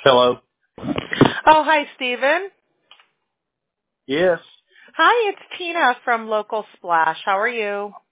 Hello. Oh, hi, Stephen. Yes. Hi, it's Tina from Local Splash. How are you?